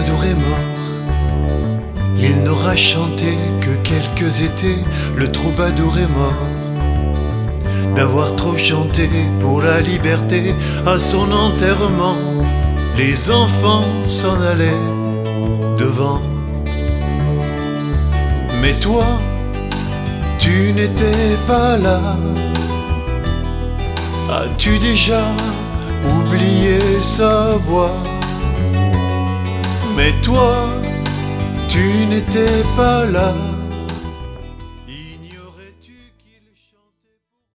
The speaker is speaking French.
troubadour est mort. Il n'aura chanté que quelques étés. Le troubadour est mort d'avoir trop chanté pour la liberté. À son enterrement, les enfants s'en allaient devant. Mais toi, tu n'étais pas là. As-tu déjà oublié sa voix? Mais toi, tu n'étais pas là.